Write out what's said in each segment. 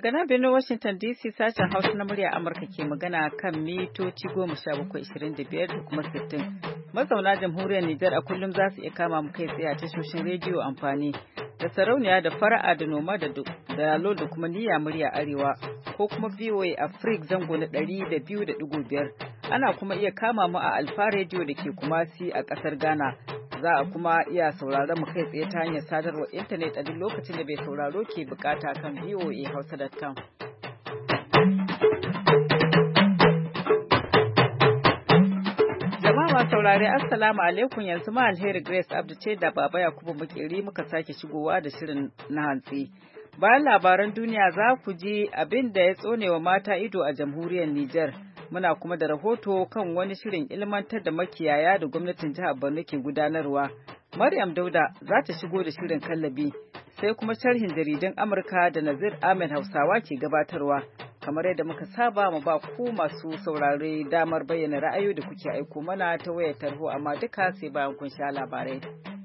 Daga nan birnin Washington DC sashen Hausa na murya Amurka ke magana kan mitoci 1725 da kuma 60. Mazauna jamhuriyar Nijar a kullum za su iya kama mu kai tsaye a tashoshin rediyo amfani da sarauniya da fara'a da noma da dalo da kuma niyya murya arewa ko kuma VOA Africa zango na 200.5. Ana kuma iya kama mu a Alfa Radio da ke Kumasi a ƙasar Ghana. Za a kuma iya sauraron mu kai tsaye ta hanyar sadarwar intanet a duk lokacin da bai sauraro ke bukata kan voahausa.com. Jama'a saurare assalamu alaikum, yanzu ma alheri Grace Abdu ce da Baba Yakubu Makeri muka sake shigowa da shirin na hantsi. Bayan labaran duniya za ku ji abin da ya tsonewa mata ido a jamhuriyar Nijar. Muna kuma da rahoto kan wani shirin ilmantar da makiyaya da gwamnatin jihar Borno ke gudanarwa. Maryam Dauda za ta shigo da shirin kallabi, sai kuma sharhin jaridun Amurka da Nazir Ahmed Hausawa ke gabatarwa. Kamar yadda muka saba mu ba ku masu saurare damar bayyana ra'ayoyi da kuke aiko mana ta wayar tarho, amma duka sai bayan kun sha labarai.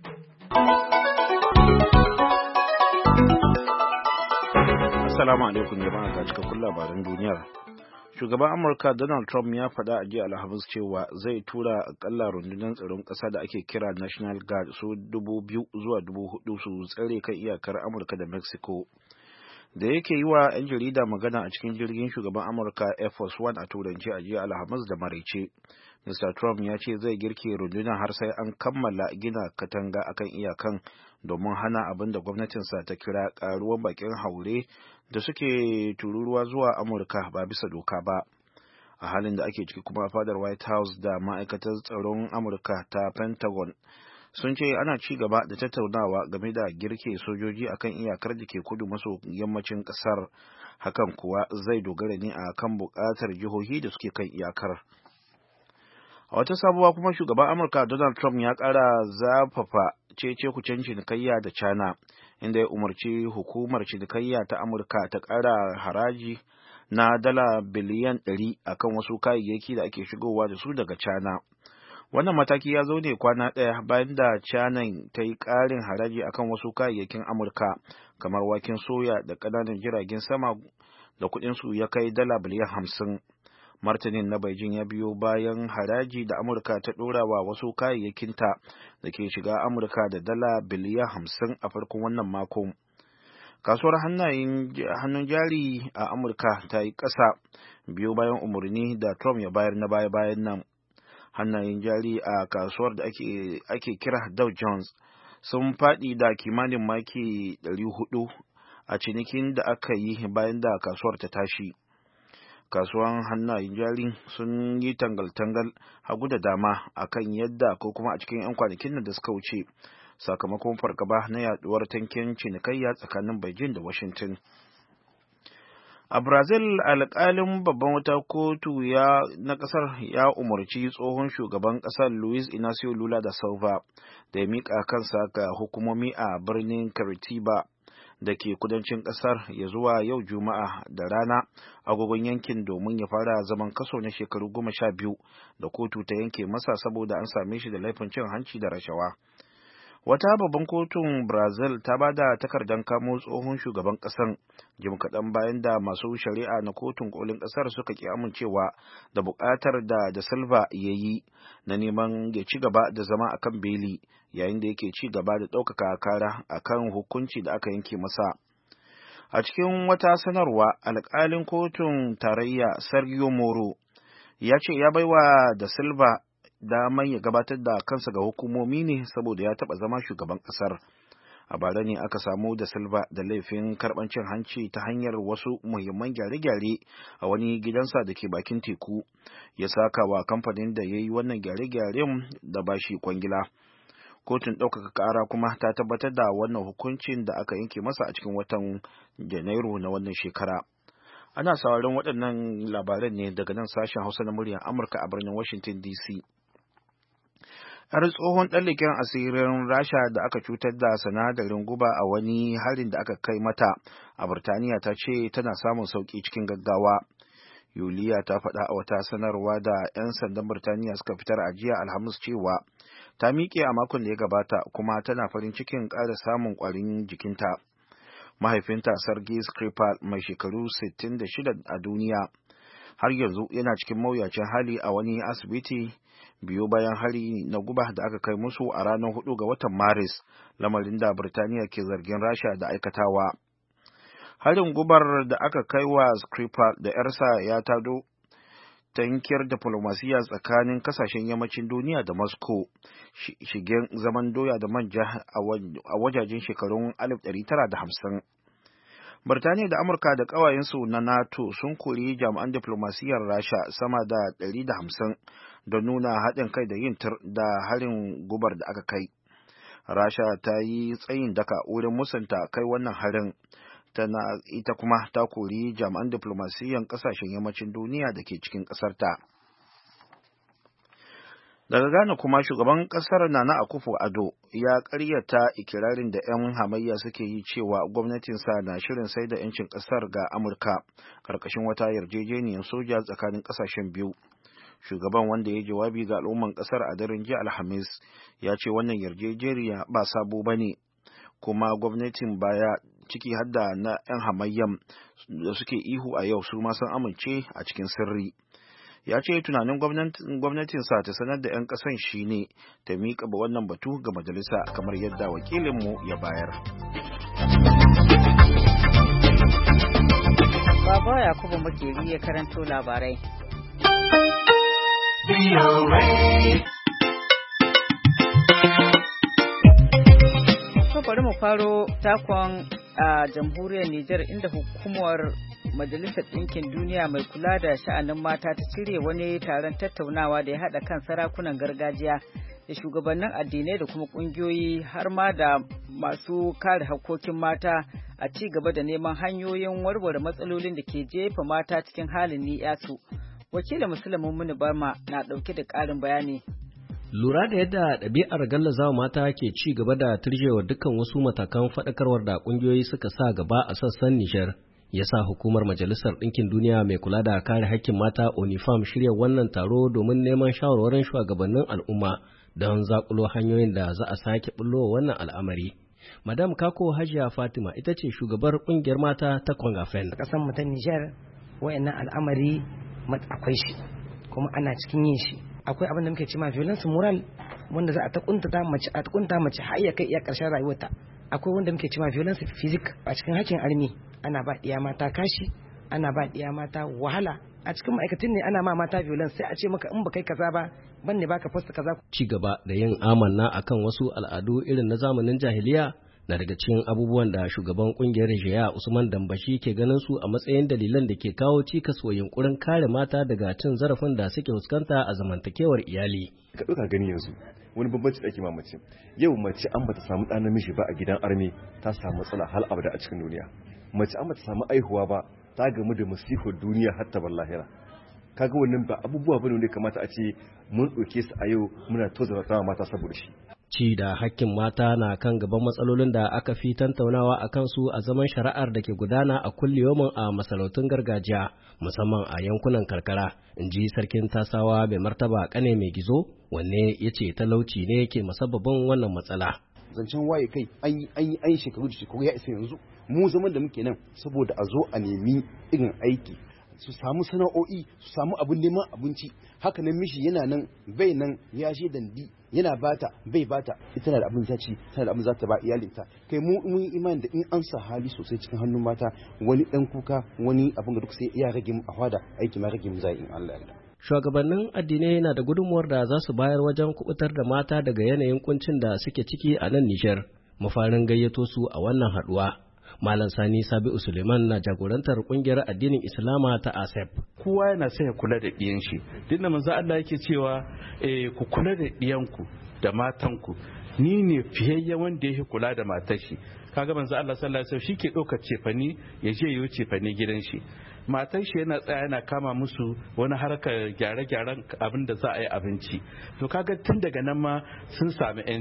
Assalamu alaikum jama'a, ga cikakkun labaran duniyar. Shugaban Amurka Donald Trump ya faɗa a jiya Alhamis cewa zai tura akalla rundunar tsaron ƙasa da ake kira National Guard su 2,000 zuwa 4,000 su tsare kan iyakar Amurka da Mexico. Da yake yi wa 'yan jarida magana a cikin jirgin shugaban Amurka Air Force One a turanci a jiya Alhamis da maraice, Mr. Trump ya ce zai girke rundunar har sai an kammala gina katanga akan iyakan domin hana abin da gwamnatinsa ta kira ƙaruwar bakin haure da suke tururuwa zuwa Amurka ba bisa doka ba. A halin da ake ciki kuma fadar White House da ma'aikatar tsaron Amurka ta Pentagon sun ce ana ci gaba da tattaunawa game da girke sojoji akan iyakar da ke kudu maso yammacin ƙasar. Hakan kuwa zai dogara ne a kan buƙatar jihohi da suke kan iyakar. A wata sabuwa kuma shugaban Amurka Donald Trump ya ƙara zafafa cece-kucen cinikayya da China, inda ya umarci hukumar cinikayya ta Amurka ta ƙara haraji na dala biliyan 100 akan wasu kayayyaki da ake shigowa da su daga China. Wannan mataki ya zo ne kwana ɗaya bayan da China ta yi ƙarin haraji akan wasu kayayyakin Amurka kamar waken soya da ƙananan jiragen sama da kuɗinsu ya kai dala biliyan 50. Martanin na Beijing ya biyo bayan haraji da Amurka ta ɗora wa wasu kayayyakinta da ke shiga Amurka da dala biliyan 50 a farkon wannan makon. Kasuwar hannun jari a Amurka ta yi ƙasa biyo bayan umarni da Trump ya bayar na baya-bayan nan. Hannayen jari a kasuwar da ake kira Dow Jones sun faɗi da kimanin maki 400 a cinikin da aka yi bayan da kasuwar ta tashi. Kasuwan hannayen jari sun yi tangal-tangal hagu da dama akan yadda ko kuma a cikin 'yan kwanakin nan da suka wuce sakamakon fargaba na yaduwar tankin cinikayya tsakanin Beijing da Washington. A Brazil, alƙalin babban wata kotu na ƙasar ya umarci tsohon shugaban ƙasar Luiz Inacio Lula da Silva da ya miƙa kansa ga hukumomi a birnin Curitiba da ke kudancin ƙasar ya zuwa yau Juma'a da rana agogon yankin domin ya fara zaman kaso na shekaru 12 da kotu ta yanke masa saboda an same shi da laifin cin hanci da rashawa. Wata babban kotun Brazil ta ba da takardar kamo tsohon shugaban ƙasar jim kaɗan bayan da masu shari'a na kotun kolin ƙasar suka ƙi amincewa da buƙatar da Silva ya yi na neman ya ci gaba da zama akan beli yayin da yake ci gaba da ɗaukaka kara akan hukunci da aka yanke masa. A cikin wata sanarwa, alƙalin kotun tarayya Sergio Moro ya ce ya baiwa da Silva daman ya gabatar da kansa ga hukumomi ne saboda ya taɓa zama shugaban ƙasar. A bara ne aka samu da Silva da laifin karɓar cin hanci ta hanyar wasu muhimman gyare-gyare a wani gidansa da ke bakin teku, ya saka wa kamfanin da ya yi wannan gyare-gyaren da bashi kwangila. Kotun ɗaukaka ƙara kuma ta tabbatar da wannan hukuncin da aka yanke masa a cikin watan Janairu na wannan shekara. Ana sauraron waɗannan labaran ne daga nan sashen Hausa na muryar Amurka a birnin Washington DC. Har tsohon ɗan leƙen asirin Rasha da aka cutar da sinadarin guba a wani harin da aka kai mata a Burtaniya ta ce tana samun sauƙi cikin gaggawa. Yuliya ta faɗa a wata sanarwa da 'yan sandan Burtaniya suka fitar a jiya Alhamis cewa ta miƙe a makon da ya gabata kuma tana farin cikin ƙara samun ƙwarin jikinta. mahaifinta Sergei Skripal mai shekaru 66 a duniya har yanzu yana cikin mawuyacin hali a wani asibiti biyo bayan hari na guba da aka kai musu a ranar 4 ga watan Maris, lamarin da Birtaniya ke zargin Rasha da aikatawa. Harin gubar da aka kai wa Skripal da 'yarsa ya tado tankiyar diflomasiyya tsakanin kasashen yammacin duniya da Moscow, shigen zaman doya da manja a wajajen shekarun 1950. Birtaniya da Amurka da ƙawayensu na NATO sun kori jami'an diflomasiyyar Rasha sama da 150 don nuna haɗin kai da yin da harin gubar da aka kai. Rasha ta yi tsayin daka wurin musanta kai wannan harin. Ita kuma ta kori jami'an diflomasiyyar ƙasashen yammacin duniya da ke cikin ƙasarta. Daga Ghana kuma shugaban ƙasar Nana Akufo-Addo ya ƙaryata ikirarin da 'yan hamayya suke yi cewa gwamnatinsa na shirin sai da 'yancin ƙasar ga Amurka ƙarƙashin wata yarjejeniyar soja tsakanin ƙasashen biyu. Shugaban, wanda ya jawabi ga al'umman ƙasar a daren jiya Alhamis, ya ce wannan yarjejeniya ba sabo ba ne, kuma gwamnatin baya ciki hadda na 'yan hamayyan da suke ihu a yau su ma sun amince a cikin sirri. Ya ce tunanin gwamnatinsa ta sanar da 'yan ƙasan shine ta miƙa wannan batu ga majalisa kamar yadda wakilinmu ya bayar. Baba Yakubu Makeri ya karanto labarai. Bari mu faro takon a jamhuriyar Nijar, inda hukumar Majalisar Ɗinkin Duniya mai kula da sha'anin mata ta cire wani taron tattaunawa da ya haɗa kan sarakunan gargajiya da shugabannin addinai da kuma ƙungiyoyi har ma da masu kare haƙƙoƙin mata a ci gaba da neman hanyoyin warware matsalolin da ke jefa mata cikin halin ni'yasu. Wakilin Musulmin Muni Barma na ɗauke da ƙarin bayani. Lura da yadda ɗabi'ar gallazawa mata ke ci gaba da turjewa dukkan wasu matakan faɗakarwar da ƙungiyoyi suka sa gaba a sassan Nijar, ya sa hukumar Majalisar Ɗinkin Duniya mai kula da kare haƙƙin mata ONIFAM shirya wannan taro domin neman shawarwarin shugabannin al'umma don zaƙulo hanyoyin da za a sake ɓullo wannan al'amari. Madam Kako Hajiya Fatima ita ce shugabar ƙungiyar mata ta Kwangafen. Ƙasar mu ta Nijar, wayannan al'amari akwai shi kuma ana cikin yin shi. Akwai abin da muke cewa violence moral, wanda za a ta kunta mace har ya kai iya ƙarshen rayuwarta. Akwai wanda muke cewa violence physique a cikin hakkin armi, ana ba ɗiya mata kashi, ana ba ɗiya mata wahala. A cikin ma'aikatan ne ana ma mata violence, sai a ce maka in ba kai kaza ba ban ne baka fasta kaza. Ci gaba da yin amanna akan wasu al'adu irin na zamanin jahiliya na daga cikin abubuwan da shugaban kungiyar Jiya Usman Dambashi ke ganin su a matsayin dalilan da ke kawo cikas wa yunkurin kare mata daga cin zarafin da suke fuskanta a zamantakewar iyali. Ka ɗauka gani yanzu wani bambanci da ake ma mace. Yau mace an bata samu ɗan namiji ba a gidan arme ta samu matsala hal abada a cikin duniya. Mace an bata samu aihuwa ba ta gamu da masifar duniya har ta bar lahira. Kaga wannan ba abubuwa bane da kamata a ce mun ɗauke su a yau muna tozarta mata saboda shi. Ci da hakkin mata na kan gaban matsalolin da aka fi tantaunawa a kansu a zaman shari'ar da ke gudana a kulliyomin a masarautun gargajiya, musamman a yankunan karkara, in ji sarkin tasawa mai martaba Kane Mai Gizo, wanne ya ce talauci ne ke musabbabin wannan matsala. Zancen waye kai an yi shekaru da shekaru ya isa yanzu mu zaman da muke nan saboda a zo a nemi irin aiki, su samu sana'o'i, su samu abin neman abinci. Haka nan mishi yana nan bai nan ya je dandi yana bata bai bata, ita na da abin zaci, tana da abin za ta ba iyalinta. Kai mun imani da in an sa hali sosai cikin hannun mata, wani dan kuka wani abin da duk sai ya rage mu a hwada aiki ma rage mu zai in Allah ya. Shugabannin addinai na da gudunmuwar da za su bayar wajen kubutar da mata daga yanayin kuncin da suke ciki a nan Nijar. Mafarin gayyato su a wannan haduwa. Malam Sani Sabi'u Suleiman na jagorantar kungiyar addinin Islama ta ASEP. Kowa yana sai ya kula da ɗiyan shi. Duk da manzo Allah yake cewa ku kula da ɗiyanku da matanku. Ni ne fiyayye wanda yake kula da matar shi. Kaga manzo Allah sallallahu alaihi wasallam shi ke ɗaukar cefani ya je yi cefani gidan shi. Matar shi yana tsaya yana kama musu wani harkar gyare-gyaren abin da za a yi abinci. To kaga tun daga nan ma sun sami yanci.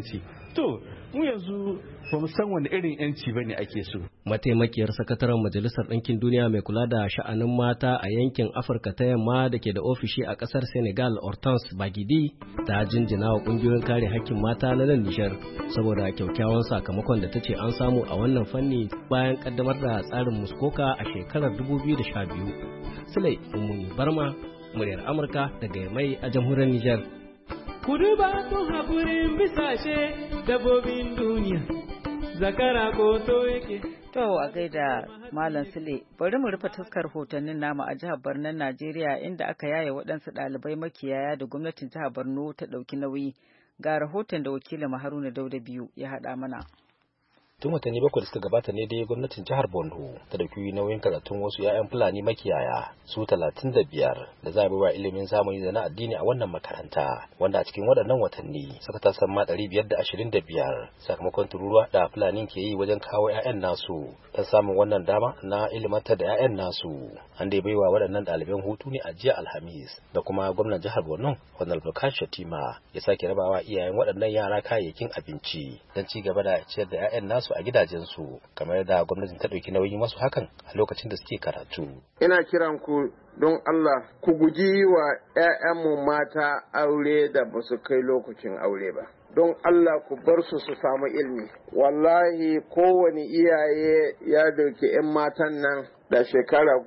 to mu yanzu ba mu san wani irin yanci bane ake so. Mataimakiyar sakataren Majalisar Ɗinkin Duniya mai kula da sha'anin mata a yankin Afirka ta Yamma da ke da ofishi a ƙasar Senegal, Hortense Bagidi, ta jinjina wa ƙungiyoyin kare hakkin mata na nan Nijar saboda kyakkyawan sakamakon da ta ce an samu a wannan fanni bayan ƙaddamar da tsarin Muskoka a shekarar 2012. Sule Mummuni Barma, muryar Amurka daga Yamai a jamhuriyar Nijar. Kudu ba kun haƙurin bisashe dabbobin duniya, zakara ko to yake. To a gaida Malam Sule, bari mu rufe taskar hotonnin namu a jihar Borno, Najeriya, inda aka yaye waɗansu ɗalibai makiyaya da gwamnatin jihar Borno ta ɗauki nauyi. Ga rahoton da wakilin Haruna Dauda biyu ya haɗa mana. Tun watanni 7 da suka gabata ne dai gwamnatin jihar Borno ta dauki nauyin karatun wasu 'ya'yan Fulani makiyaya su 35 da za a baiwa ilimin zamani da na addini a wannan makaranta, wanda a cikin waɗannan watanni suka tasan ma 525 sakamakon tururuwa da Fulani ke yi wajen kawo 'ya'yan nasu don samun wannan dama na ilimantar da 'ya'yan nasu. An dai baiwa waɗannan ɗaliban hutu ne a jiya Alhamis, da kuma gwamnan jihar Borno Honorable Bulkan Shatima ya sake rabawa iyayen waɗannan yara kayayyakin abinci don ci gaba da ciyar da 'ya'yan nasu a gidajensu, kamar yadda gwamnatin ta ɗauki nauyin masu hakan a lokacin da suke karatu. Ina kiran ku don Allah ku guji wa 'ya'yanmu mata aure da ba su kai lokacin aure ba. Don Allah ku bar su samu ilmi. Wallahi kowane iyaye ya dauki 'yan matan nan da shekara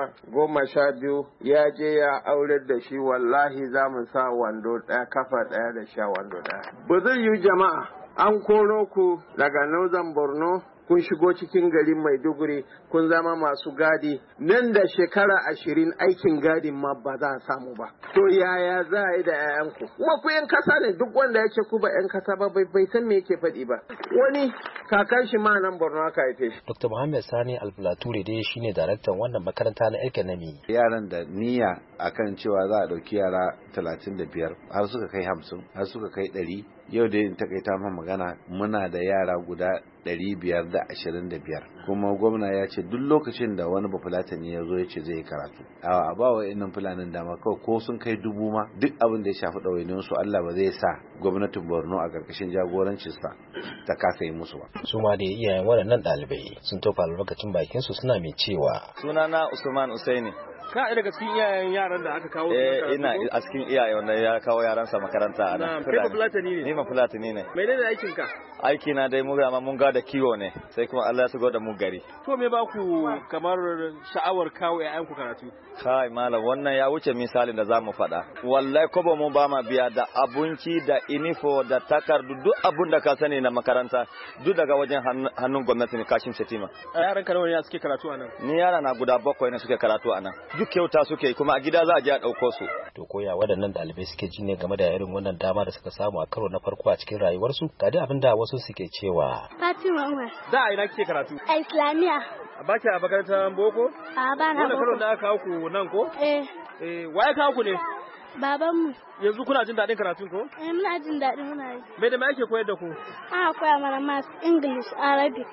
10-12 ya je ya aurar da shi, wallahi za mu sa wando ɗaya kafa ɗaya da sha wando ɗaya. Ba zai yi jama'a. An koro ku daga Northern Borno, kun shigo cikin garin Maiduguri, kun zama masu gadi, nan da shekara 20 aikin gadin ma ba za a samu ba. To yaya za a yi da 'ya'yanku? Kuma ku 'yan kasa ne, duk wanda ya ce ku ba 'yan kasa ba bai san me yake faɗi ba. Wani kakan shi ma nan Borno aka haife shi. Dr. Muhammad Sani Alfulature dai shine daraktan wannan makaranta na Elkanami. Yaran da niyya akan cewa za a ɗauki yara 35 har suka kai 50 har suka kai 100. Yau da yin takaita man magana muna da yara guda 525, kuma gwamna ya ce duk lokacin da wani bafulatani ya zo ya ce zai karatu a ba wa innan fulanin dama kawai ko sun kai 1000 ma duk abin da ya shafi ɗawainiyar su Allah ba zai sa gwamnatin Borno a ƙarƙashin jagorancinsa ta kasa yi musu ba. Su ma da iyayen waɗannan ɗalibai sun tofa albarkacin bakin su suna mai cewa. Sunana Usman Usaini. Ka daga cikin iyayen yaran da aka kawo su ina a cikin iyayen wanda ya kawo yaransa makaranta a nan. Kai Fulatani ne? Ni ma Fulatani ne. Menene aikin ka? Aiki na dai mun ga da kiwo ne, sai kuma Allah ya shigo da mu gari. To me ba ku kamar sha'awar kawo ƴaƴan ku karatu? Kai malam, wannan ya wuce misalin da zamu faɗa. Wallahi ko ba mu ba ma biya da abinci da inifo da takardu duk abun da ka sani na makaranta duk daga wajen hannun gwamnati ne kashin Shatima. Yaran ka nawa ne suke karatu a nan? Ni yara na guda 7 ne suke karatu a nan. Duk kyauta suke kuma a gida za a je a ɗauko su. To koya waɗannan ɗalibai suke ji ne game da irin wannan dama da suka samu a karo na farko a cikin rayuwarsu? Ga dai abin da wasu suke cewa. Fatima Umar. Da a ina kike karatu? A Islamiya. Ba ki a makarantar boko? A ba na boko. Wannan karon da aka kawo ku nan ko? Waye kawo ku ne? Babanmu. Yanzu kuna jin daɗin karatun ko? Muna jin daɗin muna yi. Me da me ake koyar da ku? Ana koya mana math, English, Arabic.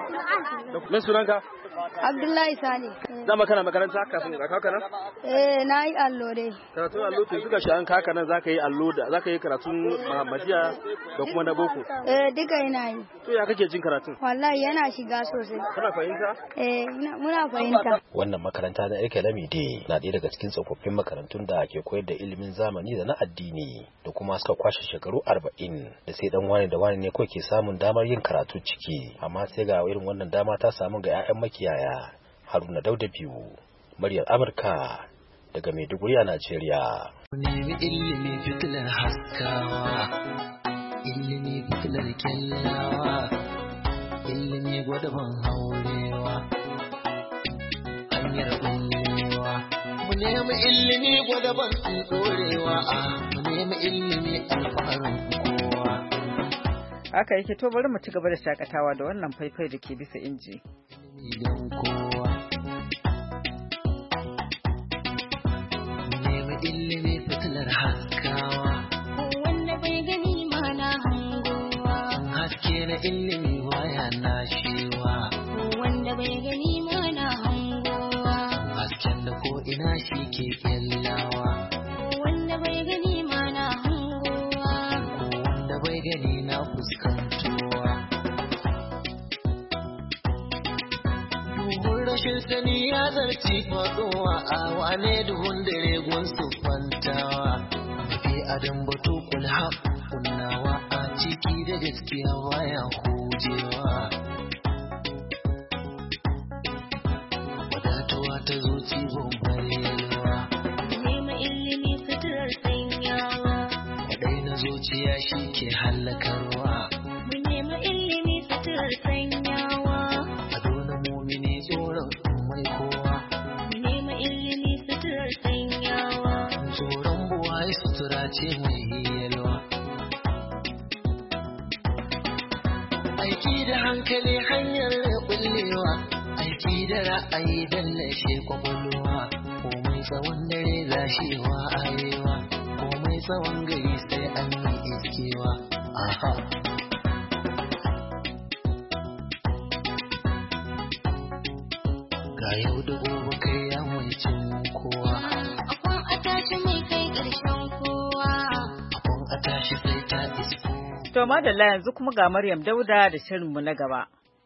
Me sunanka? Abdullahi Sani. Zama kana makaranta kafin ka kaka nan? Na yi allo dai. Karatun allo to suka shi an kaka nan zaka yi allo da zaka yi karatun Muhammadiya da kuma na boko. Duka ina yi. To ya kake jin karatun? Wallahi yana shiga sosai. Kana fahimta? Muna fahimta. Wannan makaranta na Elkanami dai na ɗaya daga cikin tsofaffin makarantun da ke koyar da ilimin zamani da na addini, da kuma suka kwashe shekaru 40 da sai dan wani da wani ne kawai ke samun damar yin karatu ciki, amma sai ga irin wannan dama ta samu ga 'ya'yan makiyaya. Haruna Dauda biyu, muryar Amurka daga Maiduguri a Najeriya. Nemi ilimi fitilar haskawa, ilimi fitilar kyallawa, ilimi gwadaban haurewa, hanyar bullewa. Mu nemi ilimi gwadaban dorewa, mu nemi ilimi alfaharin kowa. Haka yake, to bari mu ci gaba da shakatawa da wannan faifai da ke bisa inji. Ilimi fitilar haskawa, wanda bai gani ma na hangowa. Haske na ilimi waya nashewa, wanda bai gani ma na hangowa. Hasken da ko ina shi ke kyallawa, wanda bai gani ma na hangowa. Wanda bai gani na fuskanta. rashin sani ya zarci faɗowa a wane duhun dare gunsu kwantawa mafi adam batu kulha kunnawa a ciki da gaskiya baya hujewa wadatuwa ta zuci babbar yalwa nema ilimi suturar sanyawa kadai na zuciya shi ke hallakarwa mu nema ilimi suturar sanyawa ado na mumini tsoron mai kowa mu nema ilimi suturar sanyawa tsoron buwaye sutura ce mai yalwa aiki da hankali hanyar bullewa aiki da ra'ayi dallashe kwakwalwa komai tsawon dare zashewa arewa komai tsawon gari sai an yi iskewa aha ga yau da gobe kai ya mai cin kowa akwan a tashi mai kai ƙarshen kowa akwan a tashi sai ta isko. To madalla yanzu kuma ga Maryam Dauda da shirinmu na gaba.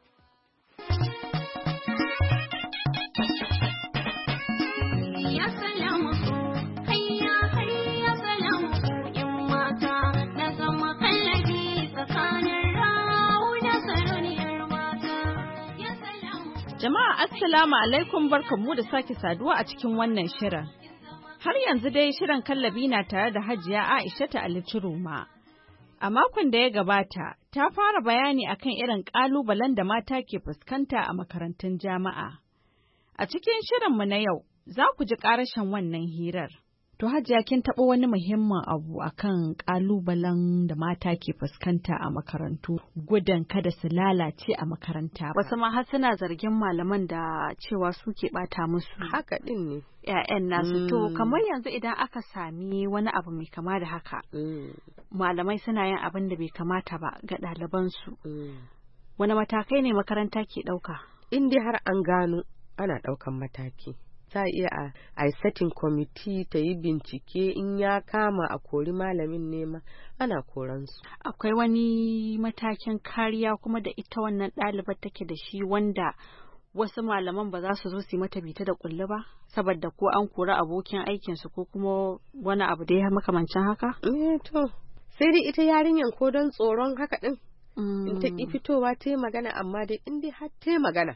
Jama'a assalamu alaikum barkanmu da sake saduwa a cikin wannan shirin. Har yanzu dai shirin kallabi na tare da Hajiya Aishatu Ali Ciroma. A makon da ya gabata, ta fara bayani akan irin ƙalubalen da mata ke fuskanta a makarantun jami'a. A cikin shirinmu na yau, za ku ji ƙarashin wannan hirar. To Hajiya kin taɓa wani muhimmin abu akan ƙalubalen da mata ke fuskanta a makarantu, gudun kada su lalace a makaranta. Wasu ma har suna zargin malaman da cewa suke ɓata musu. Haka ɗin ne. ‘Ya'yan nasu. To kamar yanzu idan aka sami wani abu mai kama da haka, malamai suna yin abin da bai kamata ba ga ɗalibansu. Wani matakai ne makaranta ke ɗauka? In dai har an gano ana ɗaukan mataki. Za a iya a setting committee ta yi bincike in ya kama a kori malamin nema ana koransu. Akwai wani matakin kariya kuma da ita wannan ɗalibar take da shi wanda wasu malaman ba za su zo su yi mata bita da kulli ba saboda ko an kori abokin aikinsu ko kuma wani abu da ya makamancin haka? To sai dai ita yarinyar ko don tsoron haka ɗin in ta ƙi fitowa ta yi magana amma dai in dai har ta yi magana.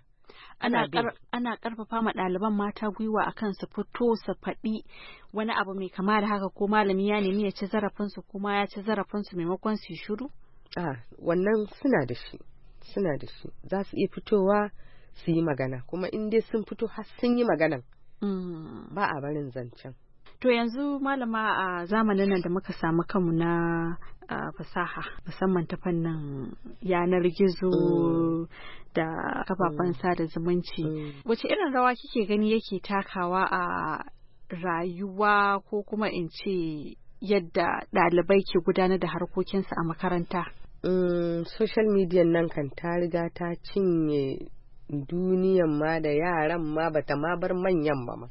Ana karfafa ma ɗaliban mata gwiwa akan su fito su faɗi wani abu mai kama da haka ko malami ya nemi ya ci zarafinsu kuma ya ci zarafinsu maimakon su yi shiru? Wannan suna da shi za su iya fitowa su yi magana kuma in dai sun fito har sun yi maganan ba a barin zancen. To yanzu malama a zamanin nan da muka samu kanmu na fasaha musamman ta fannin yanar gizo da kafafen sada zumunci wace irin rawa kike gani yake takawa a rayuwa ko kuma in ce yadda ɗalibai ke gudanar da harkokinsu a makaranta? Social media nan kan ta riga ta cinye duniyan ma da yaran ma bata ma bar manyan ba ma.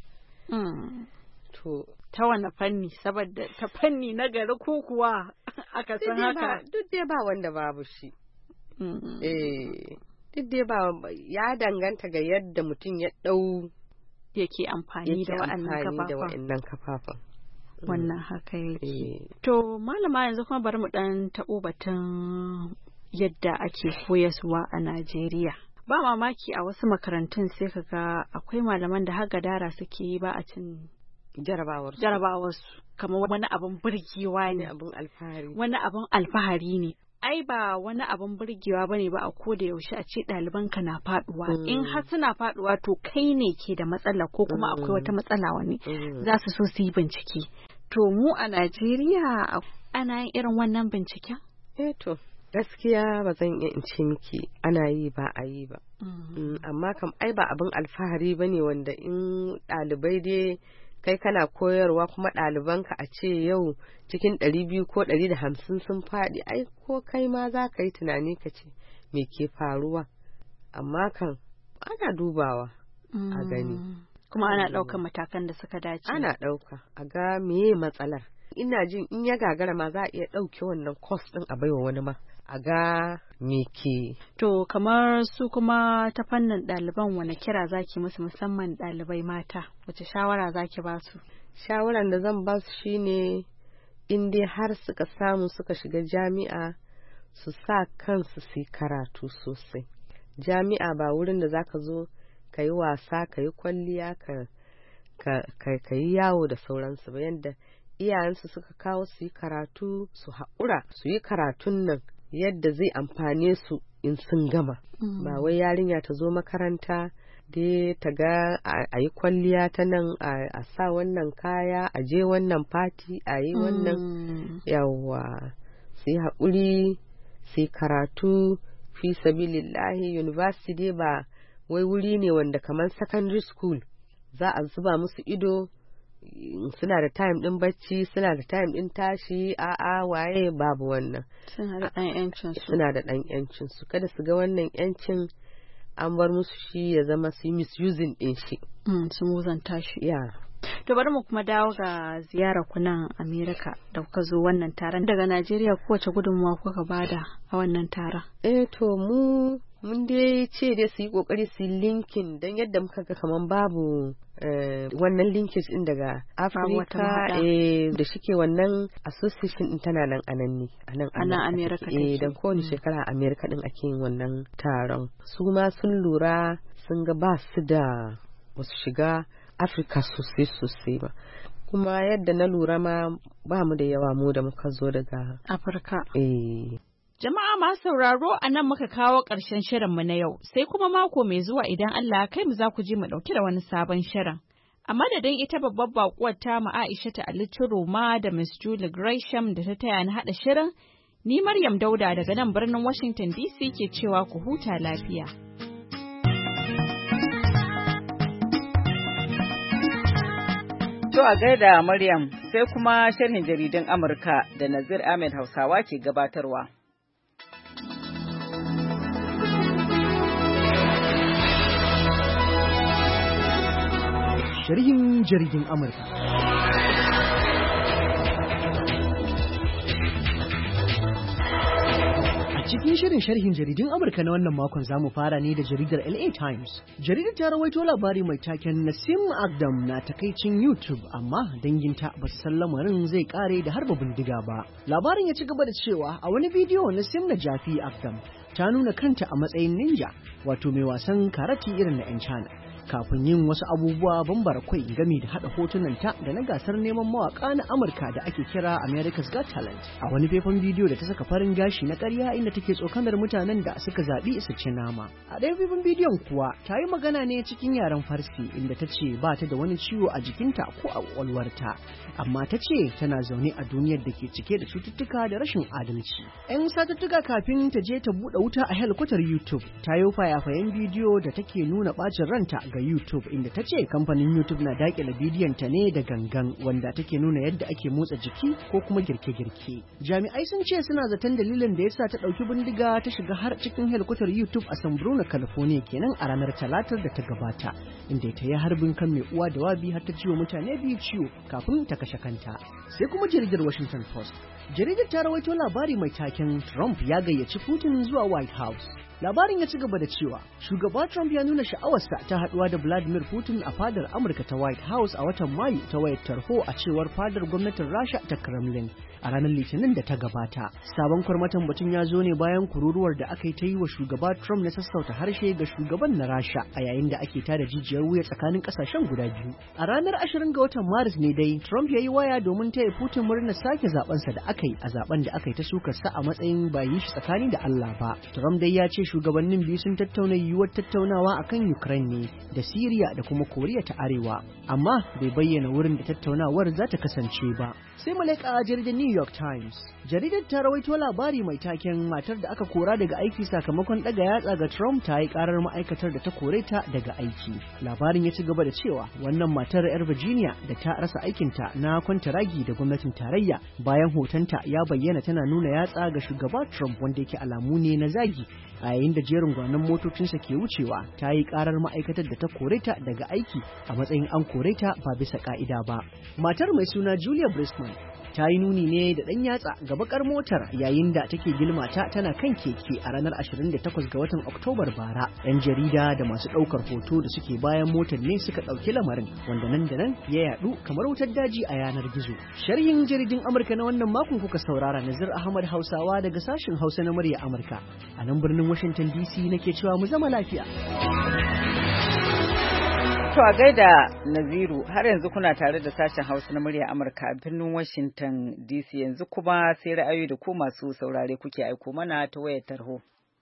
To ta wani fanni saboda ta fanni na gari ko kuwa aka san haka? Duk dai ba wanda babu shi. Duk dai ba ya danganta ga yadda mutum ya ɗau yake amfani da wa'annan kafafen. Wannan haka yake. To malama yanzu kuma bari mu ɗan taɓo batun yadda ake koyaswa a Najeriya. Ba mamaki a wasu makarantun sai ka ga akwai malaman da har gadara suke yi ba a cin jarabawarsu kamar wani abin burgewa ne, wani abin alfahari ne. Ai ba wani abin burgewa bane ba a koda yaushe a ce ɗalibanka na faduwa. In har suna faduwa to kai ne ke da matsala ko kuma akwai wata matsala wani za su so su yi bincike. To mu a Najeriya ana yin irin wannan binciken? To gaskiya ba zan iya in ce miki ana yi ba a yi ba. Amma kam ai ba abin alfahari bane wanda in ɗalibai dai kai kana koyarwa kuma ɗalibanka a ce yau cikin 200 ko 150 sun faɗi ai ko kai ma za ka yi tunani ka ce me ke faruwa amma kan ana dubawa a gani kuma ana ɗaukar matakan da suka dace. Ana ɗauka a ga meye matsalar. Ina jin in ya gagara ma za a iya ɗauke wannan course ɗin a baiwa wani ma a ga miki. To kamar su kuma ta fannin ɗaliban wani kira zaki musu musamman ɗalibai mata, wace shawara zaki ba su? Shawaran da zan ba su shine in dai har suka samu suka shiga jami'a su sa kansu su yi karatu sosai. Jami'a ba wurin da zaka zo ka yi wasa, ka yi kwalliya, ka yi yawo da sauransu ba. Yadda iyayensu suka kawo su yi karatu, su haƙura su yi karatun nan yadda zai amfane su in sun gama. Ba wai yarinya ta zo makaranta dai ta ga a yi kwalliya ta nan, a sa wannan kaya, a je wannan fati, a yi wannan. Yawwa, su yi haƙuri, su yi karatu fi sabilillahi. University ba wai wuri ne wanda kamar secondary school za a zuba musu ido, suna da time din bacci, suna da time din tashi, a'a waye, babu wannan. Suna da ɗan yancin su. Kada su ga wannan yancin an bar musu shi ya zama su yi misusing din shi, su muzanta shi. Yeah. To bari mu kuma dawo ga ziyarar ku nan Amerika da kuka zo wannan taron. Daga Najeriya kowace gudunmawa kuka bada a wannan taron? To mun dai ce dai su yi kokari su yi linkin, don yadda muka ga kaman babu wannan linkage din daga Afirka, da shike wannan association din tana nan anan ne a nan Amerika. Dan kowane shekara a Amerika din ake yin wannan taron. Su ma sun lura sun ga ba su da wasu shiga Afirka sosai ba, kuma yadda na lura ma ba mu da yawa mu da muka zo daga Afirka. Jama'a masu sauraro, a nan muka kawo ƙarshen shirinmu na yau, sai kuma mako mai zuwa idan Allah ya kai mu za ku ji mu ɗauki da wani sabon shirin. A madadin ita babbar baƙuwar tamu Aisha ta Ali Roma da Miss Julie Gresham da ta taya ni haɗa shirin, ni Maryam Dauda daga nan birnin Washington DC ke cewa ku huta lafiya. To a gaida Maryam, sai kuma sharhin jaridun Amurka da Nazir Ahmed Hausawa ke gabatarwa. Sharhin jaridun Amurka. Cikin shirin sharhin jaridun Amurka na wannan makon zamu fara ne da jaridar LA Times. Jaridar ta rawaito labari mai taken Nasim Agdam na takaicin YouTube, amma danginta ba su san lamarin zai kare da harba bindiga ba. Labarin ya ci gaba da cewa a wani bidiyo Nasim Najafi Agdam ta nuna kanta a matsayin ninja, wato mai wasan karate irin na 'yan China. Kafin yin wasu abubuwa bambara kwai game da haɗa hotunanta da na gasar neman mawaka na Amurka da ake kira America's Got Talent. A wani faifan bidiyo da ta saka farin gashi na ƙarya inda take tsokanar mutanen da suka zaɓi su ci nama. A ɗaya faifan bidiyon kuwa ta yi magana ne cikin yaren Farsi inda ta ce ba ta da wani ciwo a jikinta ko a ƙwaƙwalwarta, amma ta ce tana zaune a duniyar da ke cike da cututtuka da rashin adalci. 'Yan satuttuka kafin ta je ta buɗe wuta a helikwatar YouTube, ta yi fayafayen bidiyo da take nuna ɓacin ranta ga YouTube, inda ta ce kamfanin YouTube na daƙile bidiyon ta ne da gangan, wanda take nuna yadda ake motsa jiki ko kuma girke-girke. Jami'ai sun ce suna zaton dalilin da yasa ta ɗauki bindiga ta shiga har cikin helikwatar YouTube a San Bruno, California kenan a ranar Talatar da ta gabata, inda ta yi harbin kan mai uwa da wabi har ta ciwo mutane biyu ciwo kafin ta kashe kanta. Sai kuma jaridar Washington Post. Jaridar ta rawaito labari mai taken Trump ya gayyaci Putin zuwa White House. Labarin ya ci gaba da cewa shugaba Trump ya nuna sha'awarsa ta haɗuwa da Vladimir Putin a fadar Amurka ta White House a watan Mayu ta wayar tarho, a cewar fadar gwamnatin Rasha ta Kremlin a ranar Litinin da ta gabata. Sabon kwarmatan batun ya zo ne bayan kururuwar da aka yi ta yi wa shugaba Trump na sassauta harshe ga shugaban na Rasha a yayin da ake tada jijiyar wuya tsakanin kasashen guda biyu. A ranar 20 ga watan Maris ne dai Trump ya yi waya domin taya Putin murnar sake zabensa da aka yi a zaben da aka yi ta sukarsa a matsayin ba yi shi tsakani da Allah ba. Trump dai ya ce shugabannin biyu sun tattauna yiwuwar tattaunawa akan Ukraine ne da Syria da kuma Koriya ta Arewa, amma bai bayyana wurin da tattaunawar za ta kasance ba. Sai mu leƙa jaridar New York Times. Jaridar ta rawaito labari mai taken matar da aka kora daga aiki sakamakon ɗaga yatsa ga Trump ta yi karar ma'aikatar da ta kore ta daga aiki. Labarin ya ci gaba da cewa wannan matar 'yar Virginia da ta rasa aikinta na kwantaragi da gwamnatin tarayya bayan hotonta ya bayyana tana nuna yatsa ga shugaba Trump, wanda yake alamu ne na zagi. A yayin da jerin gwanon motocinsa ke wucewa, ta yi karar ma'aikatar da ta kore ta daga aiki a matsayin an kore ta ba bisa ka'ida ba. Matar mai suna Julia Briskman ta yi nuni ne da ɗan yatsa ga bakar motar yayin da take gilmata tana kan keke a ranar 28 ga watan Oktobar bara. 'Yan jarida da masu ɗaukar hoto da suke bayan motar ne suka ɗauki lamarin, wanda nan da nan ya yaɗu kamar wutar daji a yanar gizo. Sharhin jaridun Amurka na wannan makon kuka saurara. Nazir Ahmad Hausawa daga sashen Hausa na murya Amurka a nan birnin Washington DC nake cewa mu zama lafiya. To a gaida Naziru, har yanzu kuna tare da sashen Hausa na murya Amurka a birnin Washington DC. Yanzu kuma sai ra'ayoyi da ku masu saurare kuke aiko mana ta wayar tarho.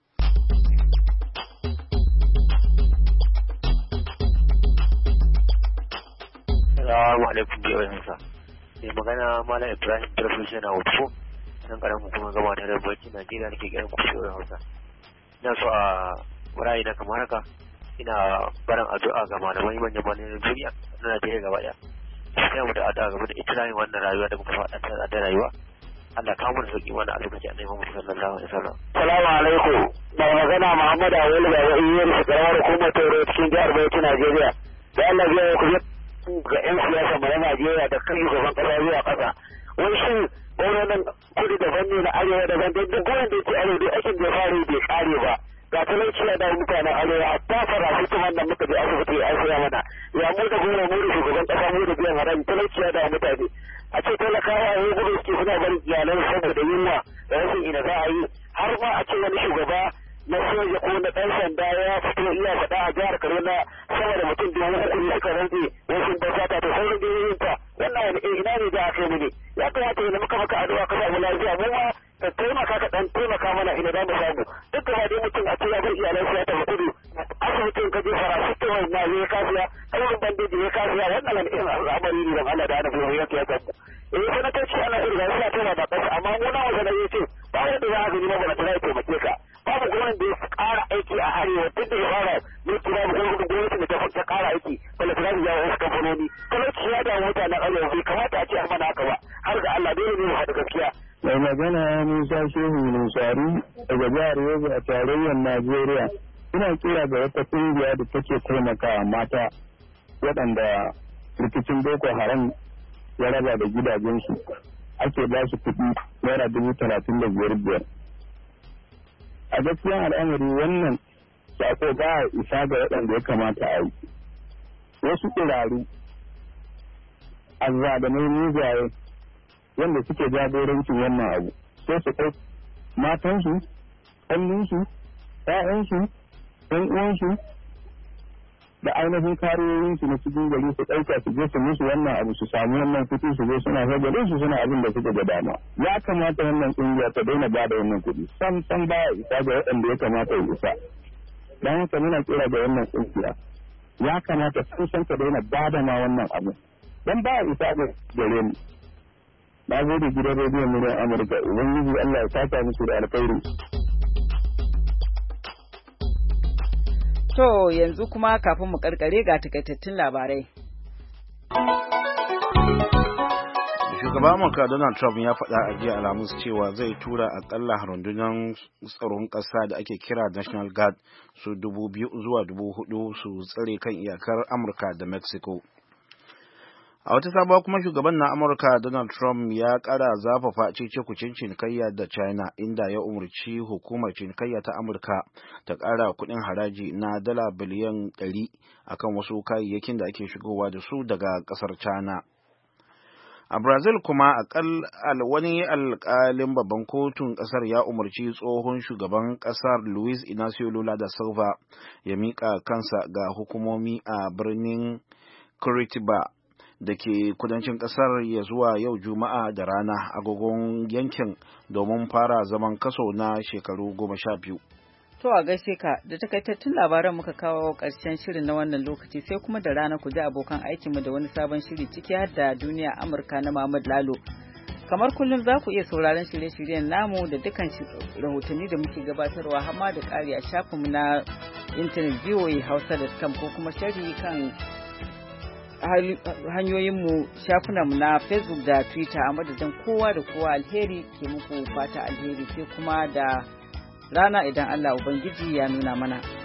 Assalamu alaikum biyu Hausa. Mai magana Malam Ibrahim Darfushe na Wutfo, nan karamin kuma gama da Bauchi Najeriya nake kiran ku biyu Hausa. Ina so a wurare na kamar haka. Ina barin addu'a ga malamai manyan malaman duniya na Najeriya gaba daya. Sai mu da addu'a game da itirafin wannan rayuwa da muka faɗa da rayuwa. Allah ka mu da sauki wannan a lokacin Annabi Muhammad sallallahu alaihi wasallam. Assalamu alaikum. Mai magana Muhammad Awolu da Iyyar Shekarar Hukumar Toro cikin jihar Bauchi Najeriya. Da Allah ya ku ga 'yan siyasa mai Najeriya da kan shugaban kasa zuwa kasa. Wai shin gwamnatin kudu daban ne na arewa daban duk wanda yake arewa duk aikin da ya fara bai kare ba. Ga talauci ya dawo mutanen arewa hatta farasitamol da muka je asibiti ya saya mana ya mu da gora mu da shugaban kasa mu da biyan haraji talauci ya dawo mutane a ce talakawa ya gudu suke suna barin iyalan saboda yunwa da rashin ina za a yi har ma a ce wani shugaba na soja ko na ɗan sanda ya fito iya faɗa a jihar Kaduna sama da mutum 3,000 suka rantse wasu basata ta sauran jihohin ta wannan wani ina ne da aka yi mu ne ya kamata yana maka addu'a ka samu lafiya mu ma ka taimaka ka dan taimaka mana ina da mu samu duk da dai mutum a ce ya bar iyalan sa ya tafi kudu asibitin ka je farasitamol na ya kasiya ayyukan bandeji ya kasiya wannan wani irin al'amari ne don Allah da annabi ya ke gabu sanatoci ana irin da suna taimaka ba kasa amma mu na wasa da yace ba wanda za a gani ba ba ta taimake ka babu gwamnati da ya ƙara aiki a arewa duk da ya fara mulki babu gwamnati da ta ƙara aiki wanda ta zaɓi yawon wasu kamfanoni talauci ya dawo mutanen arewa bai kamata a ce a mana haka ba har da Allah dole ne mu faɗi gaskiya. Mai magana Musa Shehu Nusari daga jihar Yobe a tarayyar Najeriya. Ina kira ga wata ƙungiya da take taimakawa mata waɗanda rikicin Boko Haram ya raba da gidajensu ake ba su kuɗi naira 35,000. A gaskiya al'amari wannan sako ba a isa ga waɗanda ya kamata a yi. Wasu ƙiraru azzadamai mugaye wanda suke jagorancin wannan abu sai su kai matansu, ƙanninsu, ‘ya'yansu, ‘yan uwansu da ainihin kariyoyinsu na cikin gari su ɗauka su je su musu wannan abu su samu wannan kuɗi su zo suna shagalin su suna abin da suke da dama. Ya kamata wannan ƙungiya ta daina ba da wannan kuɗi sam ba ya isa ga waɗanda ya kamata ya isa. Don haka muna kira ga wannan ƙungiya ya kamata san ta daina ba da ma wannan abu don ba ya isa ga gare mu. Na gode gidan rediyon muryar Amurka, Ubangiji Allah ya saka musu da alkhairi. To yanzu kuma kafin mu karkare ga takaitattun labarai. Shugaban Amurka Donald Trump ya faɗa a jiya Alhamis cewa zai tura akalla rundunar tsaron ƙasa da ake kira National Guard su 2,000 zuwa 4,000 su tsare kan iyakar Amurka da Mexico. A wata sabuwa kuma shugaban na Amurka Donald Trump ya ƙara zafafa cece-kucen cinikayya da China inda ya umarci hukumar cinikayya ta Amurka ta ƙara kuɗin haraji na dala biliyan 100 akan wasu kayayyakin da ake shigowa da su daga ƙasar China. A Brazil kuma wani alƙalin babban kotun ƙasar ya umarci tsohon shugaban ƙasar Luiz Inacio Lula da Silva ya miƙa kansa ga hukumomi a birnin Curitiba da ke kudancin kasar ya zuwa yau Juma'a da rana agogon yankin domin fara zaman kaso na shekaru 12. To a gaishe ka da takaitattun labaran muka kawo ƙarshen shirin na wannan lokaci sai kuma da rana ku ji abokan aikinmu da wani sabon shiri ciki har da duniya Amurka na Muhammad Lalo. Kamar kullum za ku iya sauraron shirye-shiryen namu da dukkan rahotanni da muke gabatarwa har ma da ƙari a shafinmu na intanet voahausa.com ko kuma sharhi kan hanyoyinmu shafinanmu na Facebook da Twitter a madadin kowa da kowa alheri ke muku fata alheri sai kuma da rana idan Allah Ubangiji ya nuna mana.